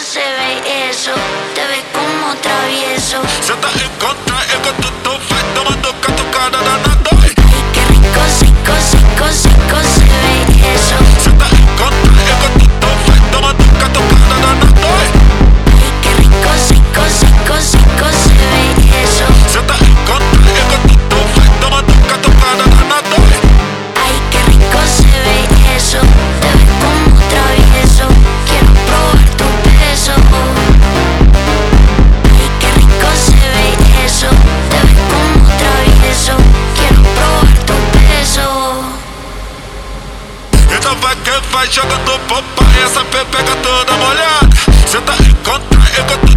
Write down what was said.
se ve eso, te ves como travieso. Se te encontra el que tú ves tomando que tu cara ganando. Ay, qué rico, rico, rico, rico se ve eso. Se te encontra el que tú ves tomando que tu cara ganando. Ay, qué rico, rico, rico, rico se ve eso. Se te encontra el que tú ves tomando que tu cara ganando. Ay, qué rico se ve eso, te ves como travieso. Quiero probar tu beso. Ay, qué rico se ve eso, te ves como travieso. Quiero probar tu beso. Esta vez que vai jogando bomba, essa pega toda molhada. Se te encontra el que tú